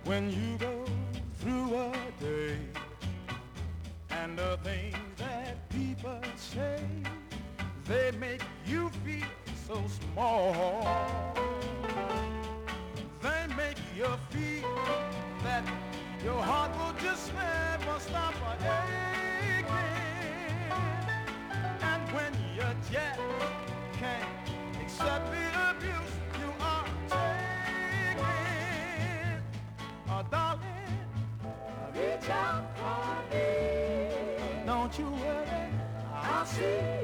When you go through a day and the things that people say, they make you feel so small. They make you feel that your heart will just never stop aching. And when you just can't accept the abuse you are taking, oh darling, reach out for me. Don't you worry, I'll see